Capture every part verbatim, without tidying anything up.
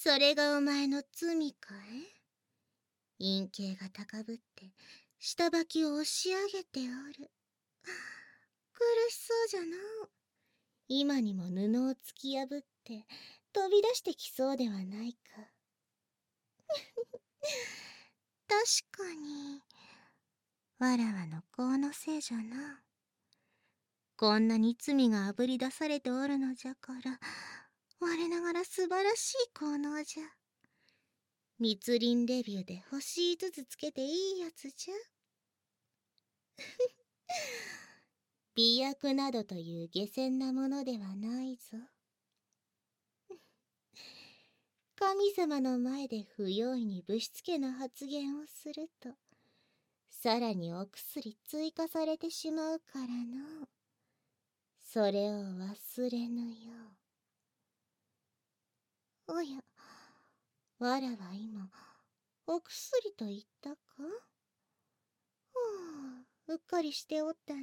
それがお前の罪かい？陰茎が高ぶって下履きを押し上げておる。苦しそうじゃな。今にも布を突き破って飛び出してきそうではないか。確かにわらわの功のせいじゃな。こんなに罪があぶり出されておるのじゃから我ながら素晴らしい効能じゃ。密林レビューで星いつつつけていいやつじゃ。美薬などという下賤なものではないぞ。神様の前で不用意にぶしつけな発言をするとさらにお薬追加されてしまうからの。それを忘れぬよう。おや、わらは今お薬と言ったか？はあ、うっかりしておったな。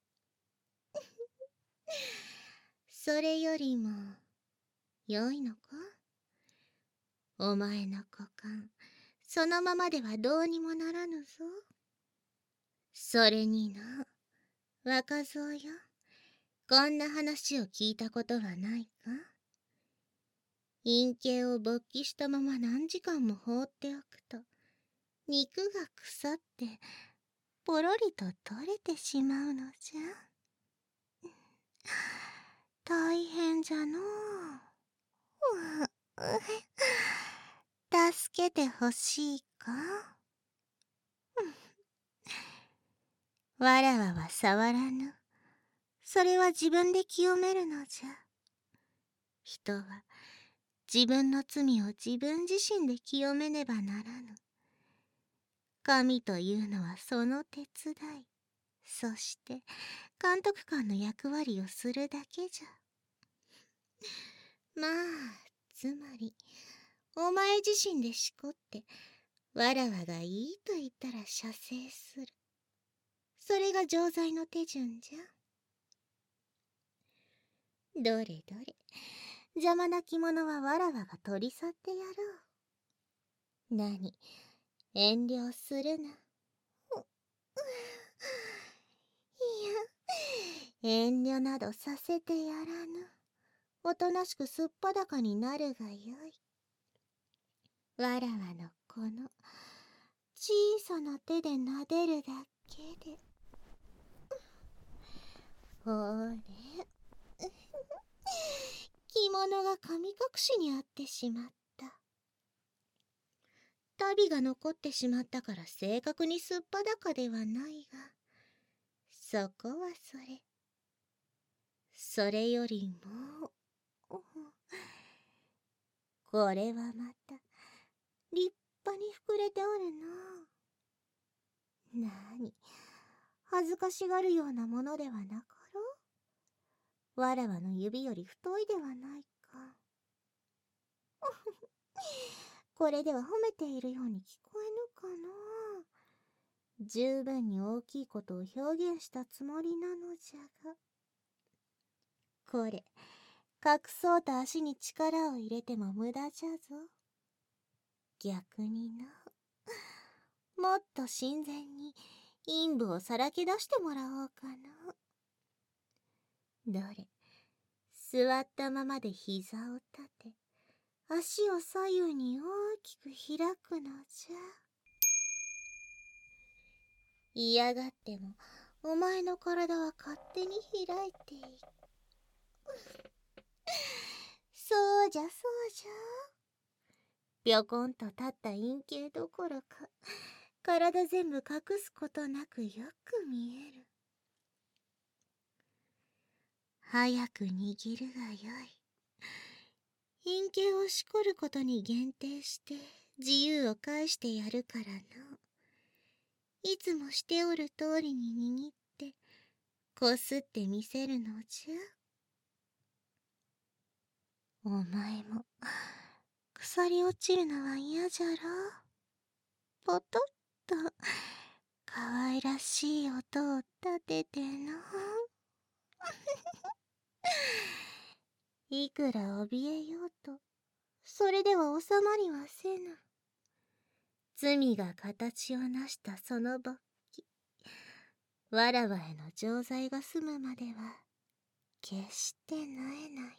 それよりも良いのか？お前の股間そのままではどうにもならぬぞ。それにな、若造よ、こんな話を聞いたことはないか？陰茎を勃起したまま何時間も放っておくと肉が腐ってポロリと取れてしまうのじゃ。大変じゃのう。助けてほしいか？わらわは触らぬ。それは自分で清めるのじゃ。人は自分の罪を自分自身で清めねばならぬ。神というのはその手伝い、そして監督官の役割をするだけじゃ。まあ、つまりお前自身でしこってわらわがいいと言ったら射精する。それが錠剤の手順じゃ。どれどれ、邪魔な着物はわらわが取り去ってやろう。何、遠慮するな。いや、遠慮などさせてやらぬ。おとなしくすっぱだかになるがよい。わらわのこの小さな手で撫でるだけで。ほれ、着物が神隠しにあってしまった。足袋が残ってしまったから正確にすっぱだかではないが、そこはそれ。それよりも、これはまた立派に膨れておるな。なに、恥ずかしがるようなものではなかろう。わらわの指より太いではないか。これでは褒めているように聞こえぬかな。十分に大きいことを表現したつもりなのじゃが。これ、隠そうと足に力を入れても無駄じゃぞ。逆にな。もっと親善に陰部をさらけ出してもらおうかな。どれ、座ったままで膝を立て、足を左右に大きく開くのじゃ。嫌がってもお前の体は勝手に開いていく。そうじゃそうじゃ。ぴょこんと立った陰茎どころか体全部隠すことなくよく見える。早く握るがよい。陰茎をしこることに限定して自由を返してやるからの。いつもしておる通りに握ってこすってみせるのじゃ。お前も腐り落ちるのは嫌じゃろ。ポトッと可愛らしい音を立てての。いくら怯えようとそれでは収まりはせぬ。罪が形をなしたその勃起、わらわへの錠剤が済むまでは決して萎えない。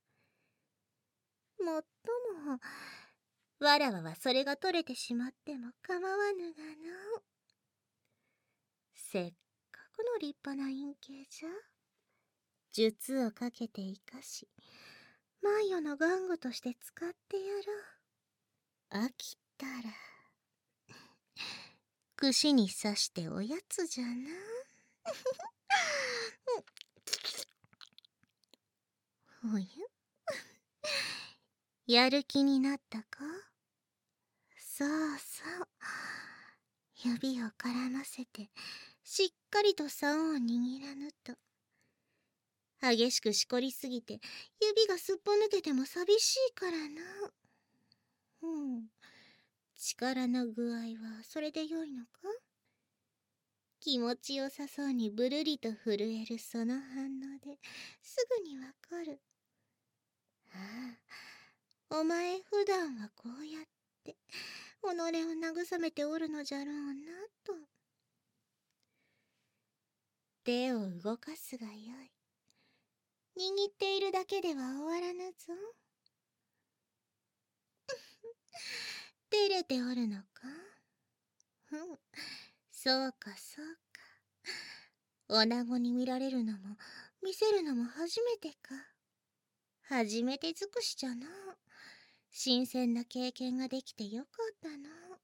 もっともわらわはそれが取れてしまっても構わぬがな。せっかくの立派な陰茎じゃ。術をかけて生かし、マイヨの玩具として使ってやろう。飽きたら串に刺しておやつじゃな。おややる気になったか？そうそう。指を絡ませてしっかりと竿を握らぬと。激しくしこりすぎて指がすっぽ抜けても寂しいからな。うん。力の具合はそれでよいのか？気持ちよさそうにぶるりと震えるその反応ですぐにわかる。ああ、お前普段はこうやって己を慰めておるのじゃろうなと。手を動かすがよい。握っているだけでは終わらぬぞ。照れておるのか？ふん、そうかそうか。女子に見られるのも見せるのも初めてか。初めて尽くしじゃな。新鮮な経験ができてよかったな。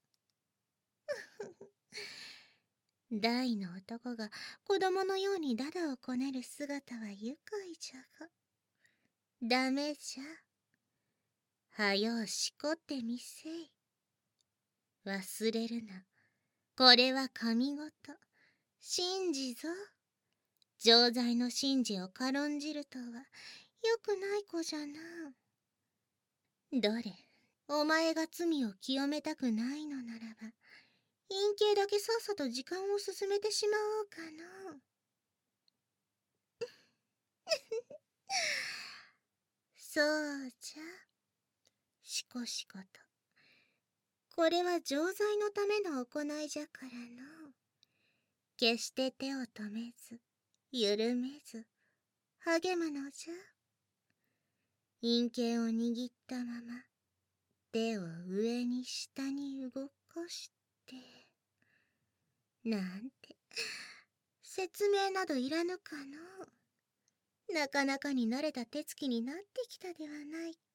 大の男が子供のようにダダをこねる姿は愉快じゃが。ダメじゃ。はようしこってみせい。忘れるな。これは神事。神事ぞ。錠剤の神事を軽んじるとはよくない子じゃな。どれ、お前が罪を清めたくないのならば、陰茎だけさっさと時間を進めてしまおうかな。そうじゃ。しこしこと。これは錠剤のための行いじゃからの。決して手を止めず、緩めず、励むのじゃ。陰茎を握ったまま、手を上に下に動かして。なんて、説明などいらぬかの。なかなかに慣れた手つきになってきたではないか。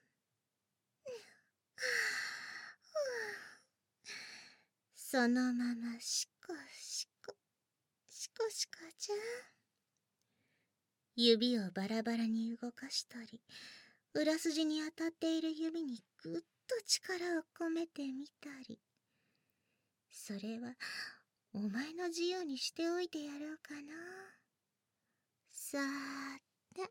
そのまましこしこ、しこしこじゃ。指をバラバラに動かしたり、裏筋に当たっている指にぐっと力を込めてみたり。それはお前の自由にしておいてやろうかな。さーて。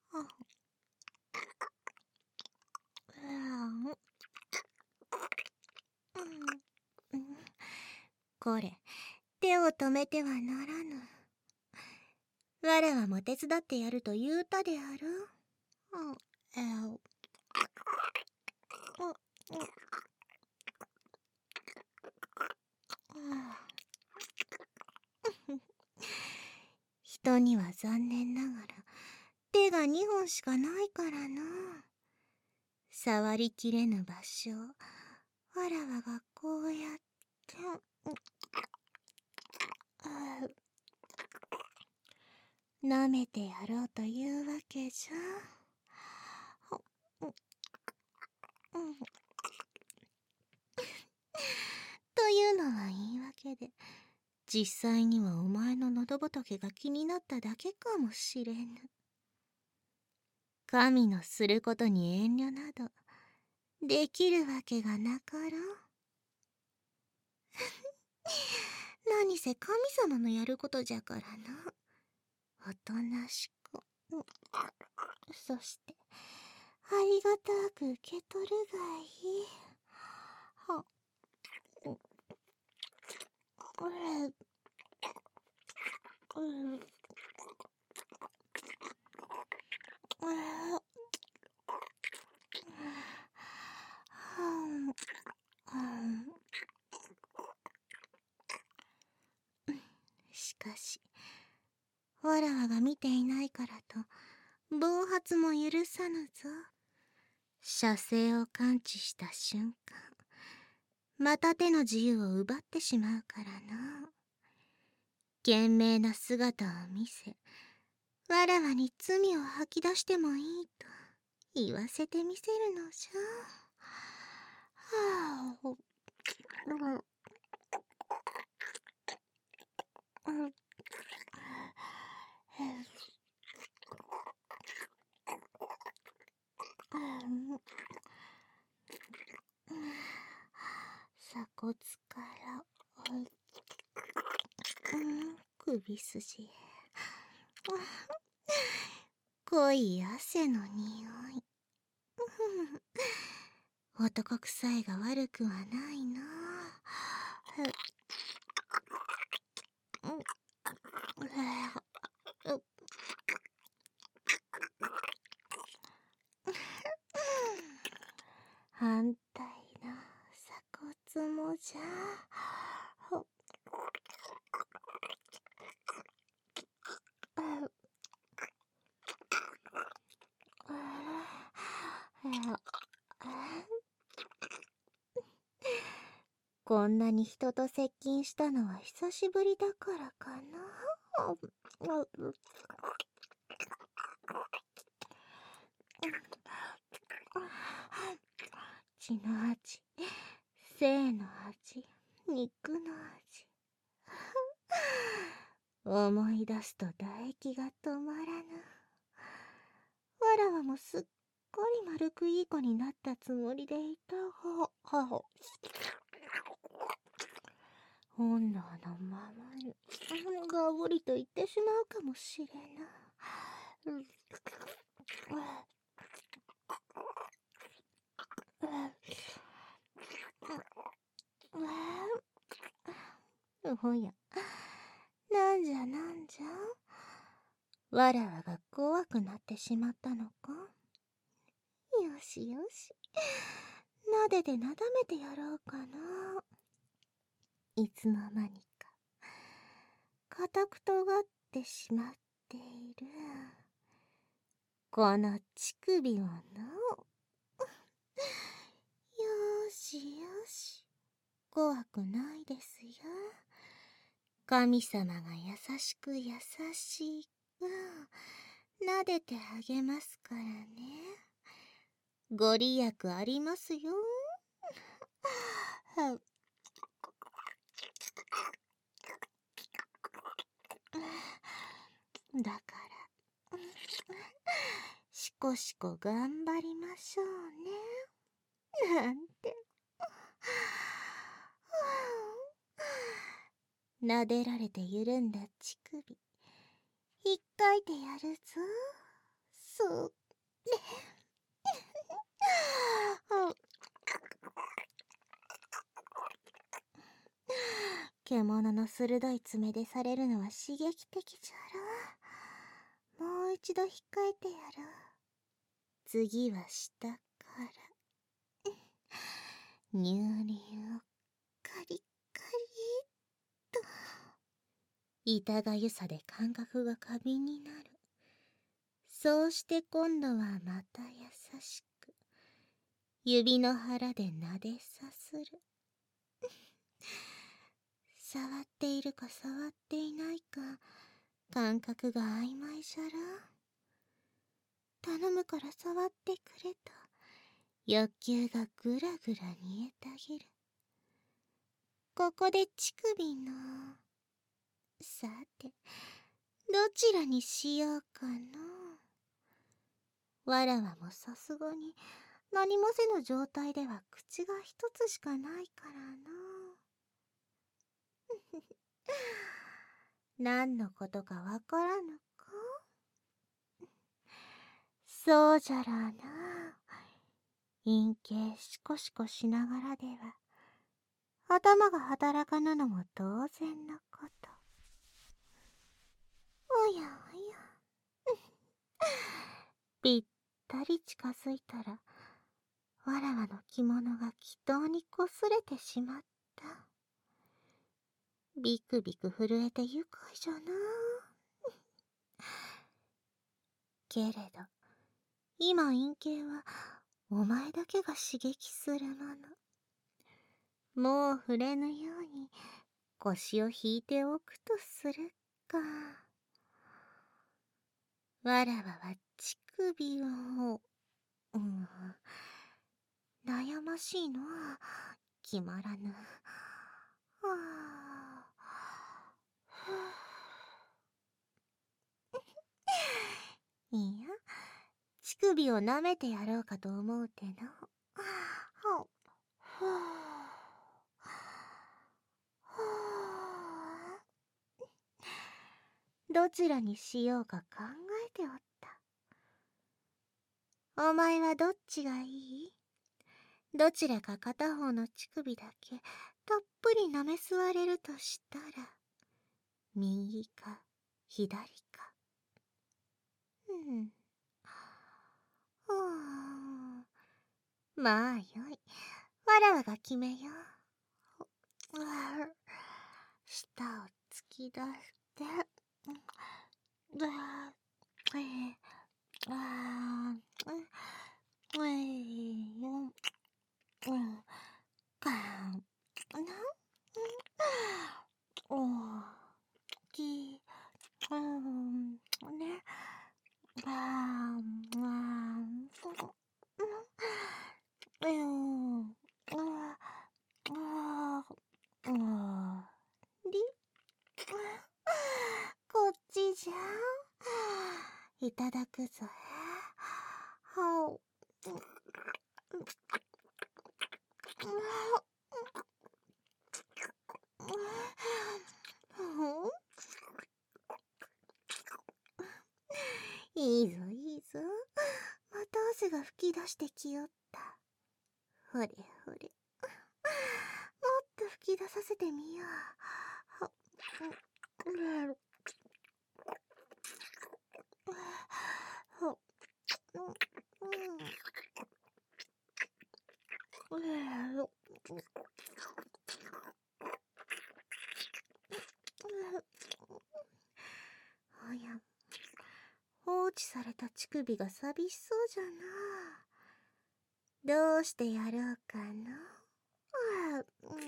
うん、これ、手を止めてはならぬ。わらわも手伝ってやると言うたである。うん、えー、人には残念ながら手がにほんしかないからな。触りきれぬ場所をわらわがこうやって、舐めてやろうというわけじゃ。というのは言い訳で、実際にはお前の喉仏が気になっただけかもしれぬ。神のすることに遠慮などできるわけがなかろう。何せ神様のやることじゃからな。おとなしく、そしてありがたく受け取るがいい。はっ、うん、うん、 髪も許さぬぞ。射精を感知した瞬間、また手の自由を奪ってしまうからな。賢明な姿を見せ、わらわに罪を吐き出してもいいと言わせてみせるのじゃ。はあ、鎖骨から首筋へ濃い汗の匂い。男臭いが悪くはないな。反対の鎖骨もじゃ。こんなに人と接近したのは久しぶりだからかな。血の味、性の味、肉の味。思い出すと唾液が止まらぬ。わらわもすっかり丸くいい子になったつもりでいたが、本能のままにがぶりと言ってしまうかもしれな。おや、なんじゃなんじゃ、わらわが怖くなってしまったのか。よしよし、なでてなだめてやろうかな。いつの間にか固く尖ってしまっているこの乳首をの。よしよし、怖くないですよ。神様が優しく優しく撫でてあげますからね。ご利益ありますよ。だからしこしこ頑張りましょうね。なんて。撫でられて緩んだ乳首、ひっかいてやるぞ。そう。獣の鋭い爪でされるのは刺激的じゃろ。もう一度ひっかいてやろう。次は下から。乳輪をカリカリと。痛がゆさで感覚が過敏になる。そうして今度はまた優しく指の腹で撫でさする。触っているか触っていないか感覚が曖昧じゃら。頼むから触ってくれと欲求がぐらぐら煮えたぎる。ここで乳首の、さてどちらにしようかの。わらわもさすがに何もせぬ状態では口が一つしかないからな。何のことかわからぬか。そうじゃらな。陰茎シコシコしながらでは頭が働かぬのも当然のこと。おやおや。ぴったり近づいたらわらわの着物が祈祷にこすれてしまった。ビクビク震えて愉快じゃな。けれど今陰茎はお前だけが刺激するもの。もう触れぬように腰を引いておくとするか。わらわは乳首を、うん、悩ましいのは決まらぬ。はあ、ふういや、乳首を舐めてやろうかと思うての。はあ、ふうふうどちらにしようか考えておった。お前はどっちがいい？どちらか片方の乳首だけたっぷり舐め吸われるとしたら、右か左か。うん。はあ、まあよい。わらわが決めよう。うわ、舌を突き出して、うわ、えー、あー、えー、よ、うん、かん、な、お、き、うん、ね、あー、あー、うん、ああ、あり、こっちじゃ。いただくぞ。はお、いいぞいいぞ。また汗が吹き出してきよった。ほれほれ。もっと吹き出させてみよう。は、うん、ほ、うん、うん、うん、おや、放置された乳首が寂しそうじゃな。どうしてやろうかな。あ、うん、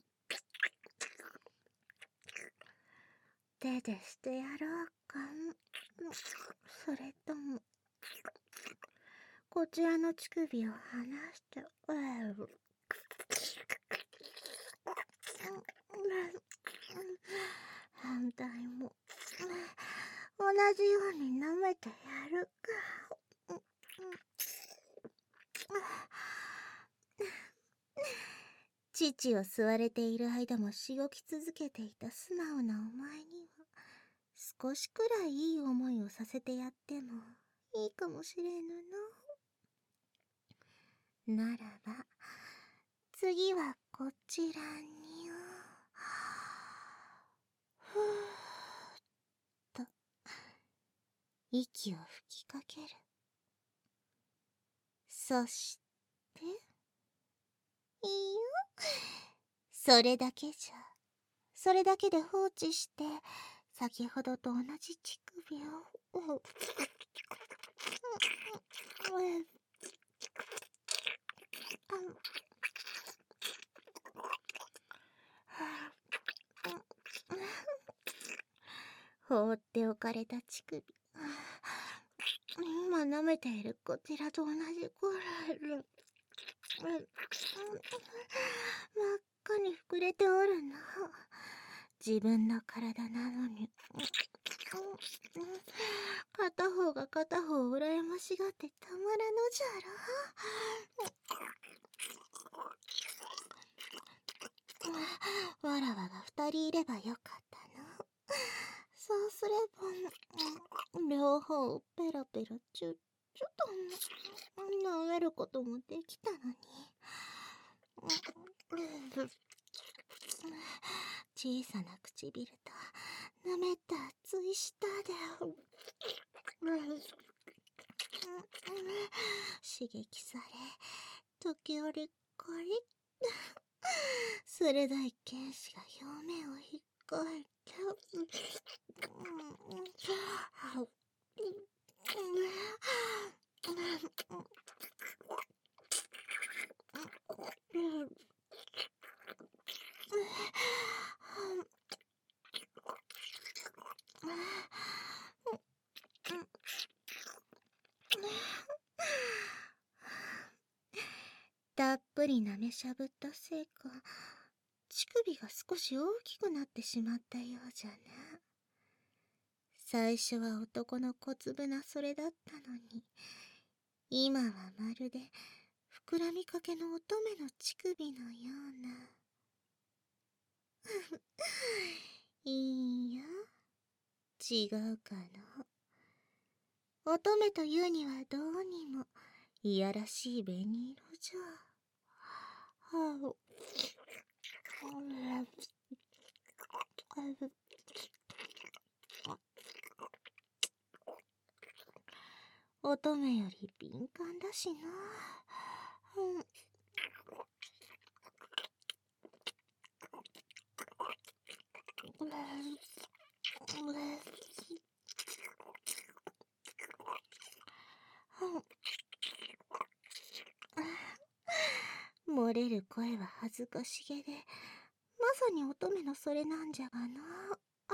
手でしてやろうかな。それとも、こちらの乳首を離して、うん、反対も同じように舐めてやるか。父を吸われている間もしごき続けていた素直なお前には少しくらいいい思いをさせてやってもいいかもしれぬの。ならば次はこちらに。ふーっと息を吹きかける。そしていいよ、それだけじゃ。それだけで放置して先ほどと同じ乳首を放っておかれた乳首、今舐めているこちらと同じくらい真っ赤に膨れておるな。自分の体なのに片方が片方を羨ましがってたまらぬじゃろ。わらわが二人いればよかったな。そうすれば両方をペラペラチュッチュと舐めることもできたのに。小さな唇と舐めた熱い舌で刺激され、時折コリッ鋭い剣士が表面を引っかいてたっぷり舐めしゃぶったせいか、乳首が少し大きくなってしまったようじゃね。最初は男の小粒なそれだったのに、今はまるで膨らみかけの乙女の乳首のような。いいよ。違うかの。乙女というにはどうにもいやらしい紅色じゃ。はあ、乙女より敏感だしな。うん。漏れる声は恥ずかしげで、まさに乙女のそれなんじゃがな。あ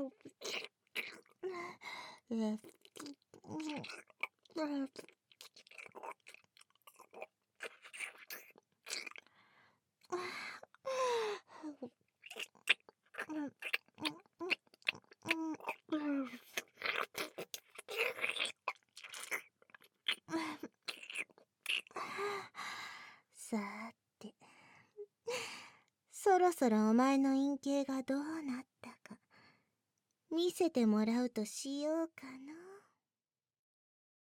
さーて、そろそろお前の陰茎がどうなったか見せてもらうとしようかの。